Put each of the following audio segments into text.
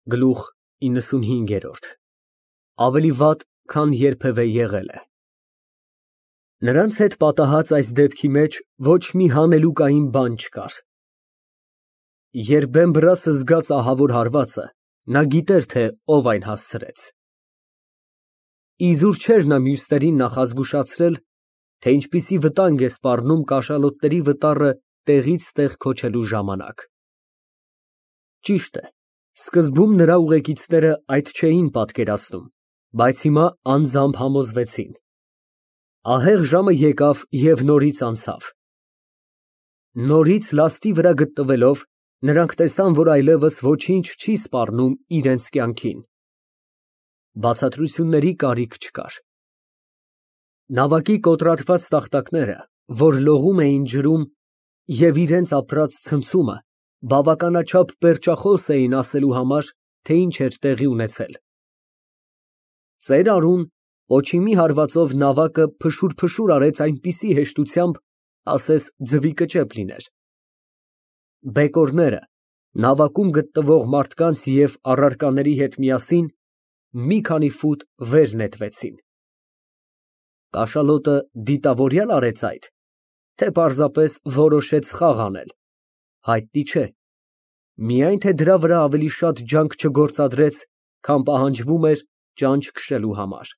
Գլուխ 95 Ավելի վատ, քան երբևէ եղել է։ Նրանց հետ պատահած այս դեպքի մեջ ոչ մի հանելուկային բան չկար։ Երբ Բեմբրասը զգաց ահավոր հարվածը, նա գիտեր, թե ով այն հասցրեց։ Իզուր չէր նա մյուսներին նախազգուշացրել, թե ինչպիսի վտանգ է սպառնում կաշալոտների վտառը տեղից տեղ քոչելու ժամանակ։ Ճիշտ է, սկզբում նրա ուղեկիցները այդ չէին պատկերացնում, բայց հիմա անձամբ համոզվեցին։ Ահեղ ժամը եկավ և նորից անցավ։ Նորից լաստի վրա գտնվելով, նրանք տեսան, որ այլևս ոչինչ չի սպառնում իրենց կյանքին։ Բացատրությունների կարիք չկար։ Նավակի կոտրատված տախտակները, որ լողում էին ջրում, և իրենց ապրած ցնցումը բավականաչափ պերճախոս էին ասելու համար, թե ինչ էր տեղի ունեցել։ Ծեր արուն, պոչիմի հարվածով նավակը փշուր արեց այնպիսի հեշտությամբ, ասես ձվի կճեպ լիներ։ Բեկորները նավակում գտնվող մարդկանց և առարկաների հետ միասին մի քանի ֆուտ վեր նետվեցին։ Կաշալոտը դիտավորյա՞լ արեց այդ, թե պարզապես որոշեց խաղ անել, հայտնի չէ, միայն թե դրա վրա ավելի շատ ջանք չգործադրեց, քան պահանջվում էր ճանճ քշելու համար։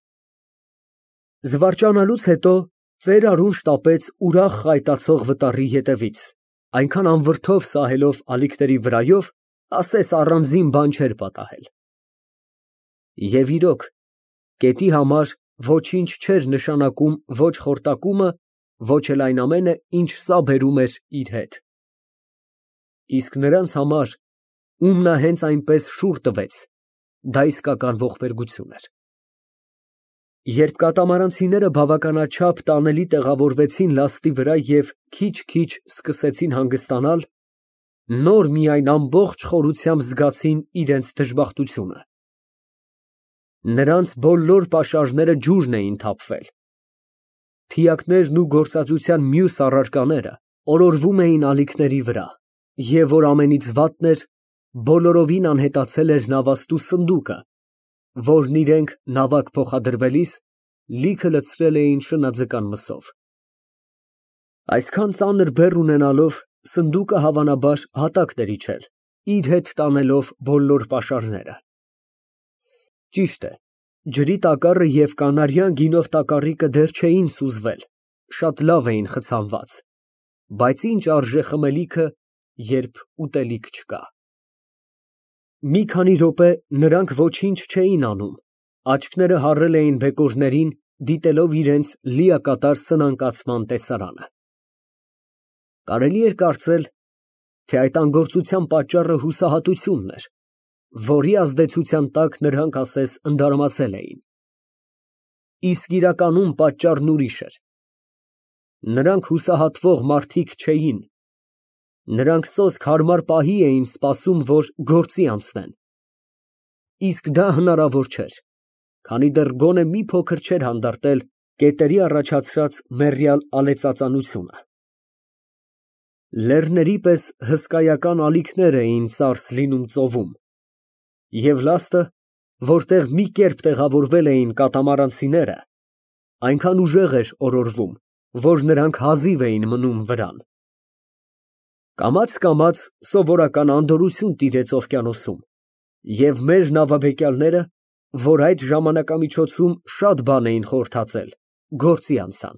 Զվարճանալուց հետո ծեր արուն շտապեց ուրախ ғայտացող վտառի ետևից, այնքան անվրդով սահելով ալիքների վրայով, ասես առանձին բան չէր պատահել։ Եվ իրոք, կետի համար ոչինչ չէր նշանակում ոչ խորտակումը, ոչ էլ այն ամենը, ինչ սա բերում էր իր հետ։ Իսկ նրանց համար, ում նա հենց այնպես շուռ տվեց, դա իսկական ողբերգություն էր։ Երբ կատամարանցիները բավականաչափ տանելի տեղավորվեցին լաստի վրա և քիչ-քիչ սկսեցին հանգստանալ, նոր միայն ամբողջ խորությամբ զգացին իրենց դժբախտությունը։ Նրանց բոլոր պաշարները ջուրն էին թափվել։ Թիակներն ու գործածության մյուս առարկաները օրորվում էին ալիքների վրա, և որ ամենից վատն էր, բոլորովին անհետացել էր նավաստու սնդուկը, որն իրենք նավակ փոխադրվելիս լիքը լցրել էին շնաձկան մսով։ Այսքան ծանր բեռ ունենալով, սնդուկը հավանաբար հատակ էր իջել, իր հետ տանելով բոլոր պաշարները։ Ճիշտ է, ջրի տակառը և կանարյան գինով տակառիկը դեռ չէին սուզվել, շատ լավ էին խցանված, բայց ինչ արժե խմելիքը, երբ ուտելիք չկա։ Մի քանի րոպե նրանք ոչինչ չէին անում, աչքները հառել էին բեկորներին, դիտելով իրենց լիակատար սնանկացման տեսարանը։ Կարելի էր կարծել, թե այդ անգործության պատճառը հուսահատությունն էր, որի ազդեցության տակ նրանք ասես ընդարմացել էին։ Իսկ իրականում պատճառն ուրիշ էր։ Նրանք հուսահատվող մարդիկ չէին։ Նրանք սոսկ հարմար պահի էին սպասում, որ գործի անցնեն։ Իսկ դա հնարավոր չէր, քանի դեռ գոնե մի փոքր չէր հանդարտել կետերի առաջացրած մեռյալ ալեցածանությունը։ Լեռների պես հսկայական ալիքներ էին ծարս լինում ծովում, և լաստը, որտեղ մի կերպ տեղավորվել էին կատամարանցիները, այնքան ուժեղ էր օրորվում, որ նրանք հազիվ էին մնում վրան։ Կամաց սովորական անդորրություն տիրեց օվկիանոսում, և մեր նավաբեկյալները, որ այդ ժամանակամիջոցում շատ բան էին խորթացել, գործի անցան։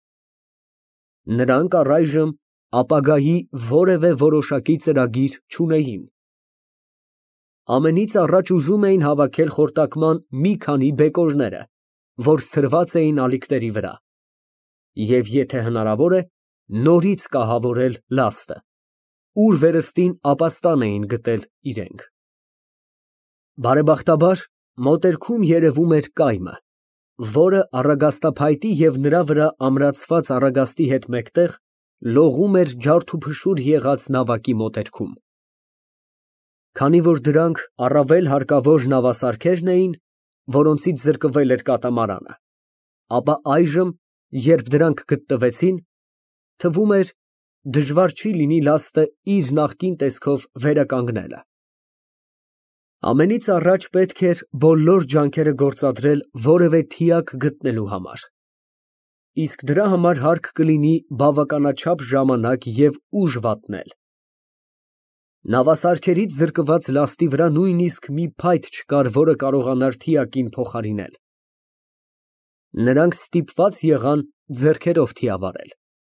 Նրանք առայժմ ապագայի որևէ որոշակի ծրագիր չունեին։ Ամենից առաջ ուզում էին հավաքել խորտակման մի քանի բեկորները, որ ցրված էին ալիքների վրա, և եթե հնարավոր է, նորից կահավորել լաստը, ուր վերստին ապաստան էին գտել իրենք։ Բարեբախտաբար, մոտերքում երևում էր կայմը, որը առագաստափայտի և նրա վրա ամրացված առագաստի հետ մեկտեղ լողում էր ջարդուփշուր եղած նավակի մոտերքում։ Քանի որ դրանք առավել հարկավոր նավասարքերն էին, որոնցից զրկվել էր կատամարանը, ապա այժմ, երբ դրանք գտնվեցին, թվում էր, դժվար չի լինի լաստը իր նախկին տեսքով վերականգնելը։ Ամենից առաջ պետք էր բոլոր ջանքերը գործադրել որևէ թիակ գտնելու համար, իսկ դրա համար հարկ կլինի բավականաչափ ժամանակ և ուժ վատնել։ Նավասարքերից զրկված լաստի վրա նույնիսկ մի փայտ չկար, որը կարողանար թիակին փոխարինել։ Նրանք ստիպված եղան ձեռքերով թիավարել։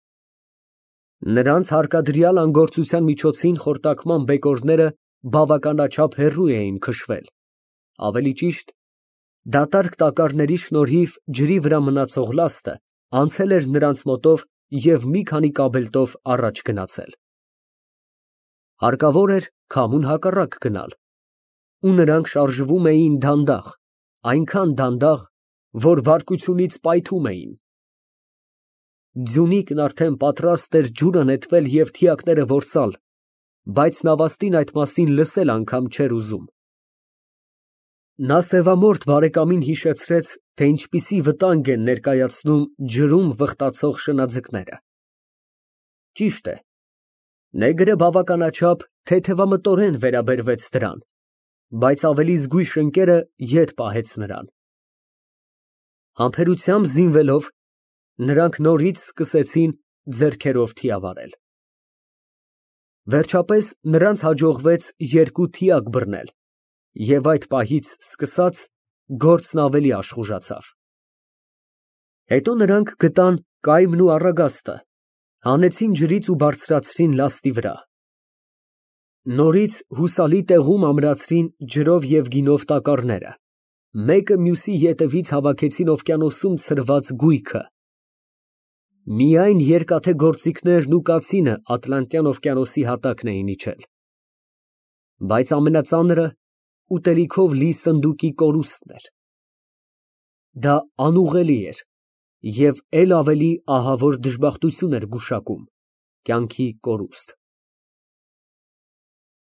Նրանց հարկադրյալ անգործության միջոցին խորտակման բեկորները բավականաչափ հեռու էին քշվել, ավելի ճիշտ, դատարկ տակառների շնորհիվ ջրի վրա մնացող լաստը անցել էր նրանց մոտով և մի քանի կաբելտով առաջ գնացել։ Հարկավոր էր քամուն հակառակ գնալ, ու նրանք շարժվում էին դանդաղ, այնքան դանդաղ, որ բարկությունից պայթում էին։ Ձյունիկն արդեն պատրաստ էր ջուրը նետվել և թիակները որսալ, բայց նավաստին այդ մասին լսել անգամ չէր ուզում։ Նա սևամորթ բարեկամին հիշեցրեց, թե ինչպիսի վտանգ են ներկայացնում ջրում վխտացող շնաձկները։ Ճիշտ է, նեգրը բավականաչափ թեթևամտորեն վերաբերվեց դրան, բայց ավելի զգույշ ընկերը ետ պահեց նրան։ Համբերությամբ զինվելով, նրանք նորից սկսեցին ձեռքերով թիավարել։ Վերջապես նրանց հաջողվեց երկու թիակ բռնել, և այդ պահից սկսած գործն ավելի աշխուժացավ։ Հետո նրանք գտան կայմն ու առագաստը, հանեցին ջրից ու բարձրացրին լաստի վրա։ Նորից հուսալի տեղում ամրացրին ջրով և գինով տակառները, մեկը մյուսի ետևից հավաքեցին օվկիանոսում ցրված գույքը։ Միայն երկաթե գործիքներն ու կացինը Ատլանտյան օվկիանոսի հատակն էին իջել։ Բայց ամենածանրը ուտելիքով լի սնդուկի կորուստն էր։ Դա անուղղելի էր և էլ ավելի ահավոր դժբախտություն էր գուշակում, կյանքի կորուստ։